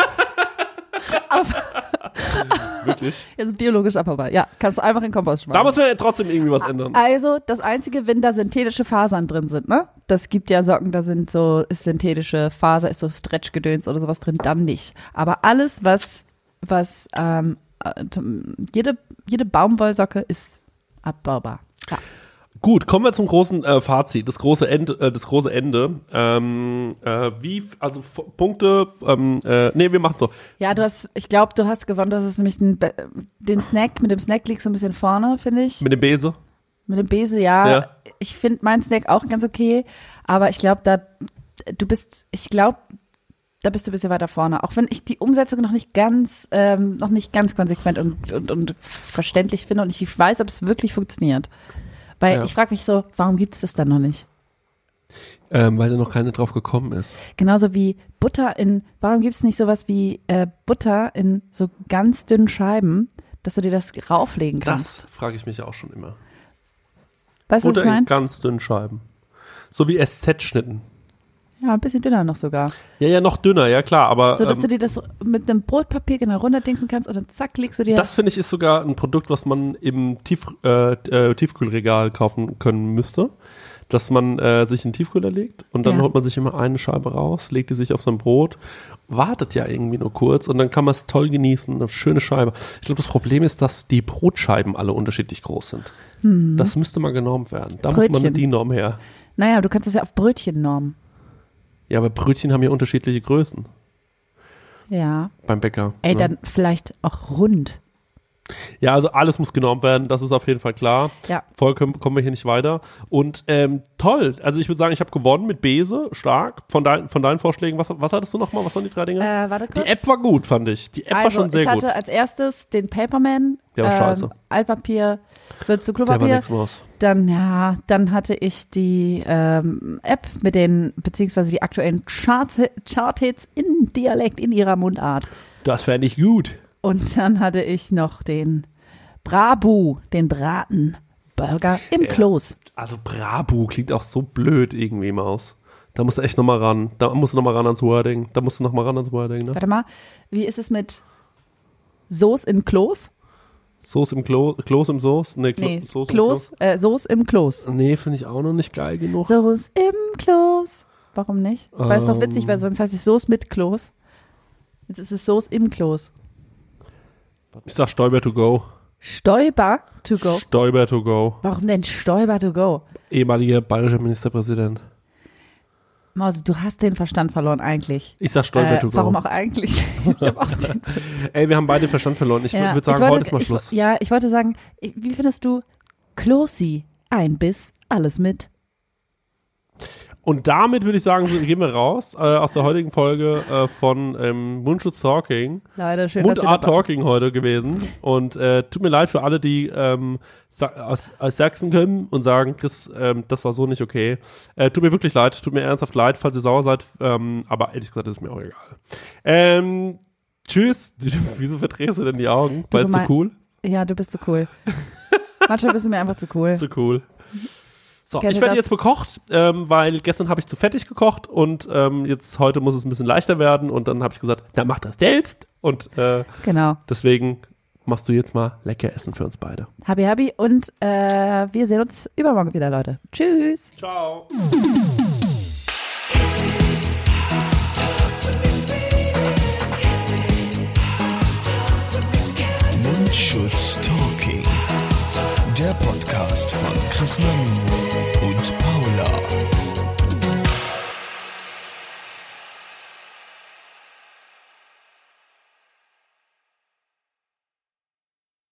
Wirklich. Ist biologisch abbaubar. Ja, kannst du einfach in den Kompost schmeißen. Da muss man ja trotzdem irgendwie was ändern. Also, das Einzige, wenn da synthetische Fasern drin sind, ne? Das gibt ja Socken, da sind so, ist synthetische Faser, ist so Stretchgedöns oder sowas drin, dann nicht. Aber alles, was, was, ähm, äh, jede, jede Baumwollsocke ist abbaubar. Ja. Gut, kommen wir zum großen äh, Fazit, das große Ende, äh, das große Ende. Ähm, äh, wie, also F- Punkte, ähm, äh, nee, wir machen so. Ja, du hast, ich glaube, du hast gewonnen, du hast nämlich den, Be- den Snack, mit dem Snack liegst du ein bisschen vorne, finde ich. Mit dem Bese. Mit dem Bese, ja. Ja. Ich finde meinen Snack auch ganz okay, aber ich glaube, da, du bist, ich glaube, da bist du ein bisschen weiter vorne. Auch wenn ich die Umsetzung noch nicht ganz, ähm, noch nicht ganz konsequent und, und, und verständlich finde und ich weiß, ob es wirklich funktioniert. Weil Ja. ich frage mich so, warum gibt es das dann noch nicht? Ähm, weil da noch keine drauf gekommen ist. Genauso wie Butter in, warum gibt es nicht sowas wie äh, Butter in so ganz dünnen Scheiben, dass du dir das rauflegen kannst? Das frage ich mich auch schon immer. Weißt du, was Butter ich in meine? ganz dünnen Scheiben. So wie S Z-Schnitten. Ja, ein bisschen dünner noch sogar. Ja, ja, noch dünner, ja klar, aber So, dass du ähm, dir das mit einem Brotpapier genau runterdingsen kannst und dann zack, legst du dir. das finde ich ist sogar ein Produkt, was man im Tief, äh, äh, Tiefkühlregal kaufen können müsste. Dass man äh, sich in den Tiefkühler legt und dann Ja. holt man sich immer eine Scheibe raus, legt die sich auf sein Brot, wartet ja irgendwie nur kurz und dann kann man es toll genießen, eine schöne Scheibe. Ich glaube, das Problem ist, dass die Brotscheiben alle unterschiedlich groß sind. Das müsste mal genormt werden. Da muss man Brötchen. eine D I N-Norm her. Naja, du kannst das ja auf Brötchen normen. Ja, aber Brötchen haben ja unterschiedliche Größen Ja. beim Bäcker. Ey, ne? dann vielleicht auch rund. Ja, also alles muss genormt werden, das ist auf jeden Fall klar. Ja. Voll kommen, kommen wir hier nicht weiter. Und ähm, toll, also ich würde sagen, ich habe gewonnen mit Bese, stark. Von, dein, von deinen Vorschlägen, was, was hattest du nochmal, was waren die drei Dinge? Äh, warte Die kurz. App war gut, fand ich. Die App also, war schon sehr ich hatte gut. als erstes den Paperman. Der war scheiße. Altpapier wird zu Der war Klopapier. nix Maus. Dann, ja, dann hatte ich die ähm, App mit den, beziehungsweise die aktuellen Chart- Chart-Hits in Dialekt, in ihrer Mundart. Das wäre nicht gut. Und dann hatte ich noch den Brabu, den Bratenburger im Ja. Kloß. Also Brabu klingt auch so blöd irgendwie, Maus. Da musst du echt nochmal ran. Da musst du nochmal ran ans Wording. Da musst du nochmal ran ans Wording, ne? Warte mal, wie ist es mit Soße in Kloß? Soße im Klo, Kloß im Soße? Nee, Klo, Nee, Soße Kloß, äh, Soße im Kloß. im Klo. Nee, finde ich auch noch nicht geil genug. Soße im Kloß. Warum nicht? Weil es doch witzig, weil sonst heißt es Soße mit Kloß. Jetzt ist es Soße im Kloß. Ich sag Stoiber to go. Stoiber to go. Stoiber to go. Warum denn Stoiber to go? Ehemaliger bayerischer Ministerpräsident. Mausi, du hast den Verstand verloren eigentlich. Ich sag Stoiber Äh, to go. warum auch eigentlich? Ich hab auch den, Ey, wir haben beide den Verstand verloren. Ich ja, würde sagen, ich wollte, heute ist mal ich, Schluss. Ja, ich wollte sagen, ich- wie findest du Klosi? Ein Biss, alles mit. Und damit würde ich sagen, so, gehen wir raus äh, aus der heutigen Folge äh, von ähm, Mundschutz Talking. Leider schön, dass ihr Mundart dabei- Talking heute gewesen. Und äh, tut mir leid für alle, die ähm, Sa aus, aus Sachsen kommen und sagen, das, ähm, das war so nicht okay. Äh, tut mir wirklich leid, tut mir ernsthaft leid, falls ihr sauer seid. Ähm, aber ehrlich gesagt, ist mir auch egal. Ähm, tschüss. Wieso verdrehst du denn die Augen? Weil es so gemein- cool? Ja, du bist zu cool. Manchmal bist du mir einfach zu cool. So cool. So, Kennt ich ihr werde das? jetzt bekocht, ähm, weil gestern habe ich zu fettig gekocht und ähm, jetzt heute muss es ein bisschen leichter werden und dann habe ich gesagt, dann mach das selbst und äh, Genau. deswegen machst du jetzt mal lecker Essen für uns beide. Habi Habi und äh, wir sehen uns übermorgen wieder, Leute. Tschüss. Ciao. Mundschutz Talking. Der Podcast von Chris Nanu und Paula.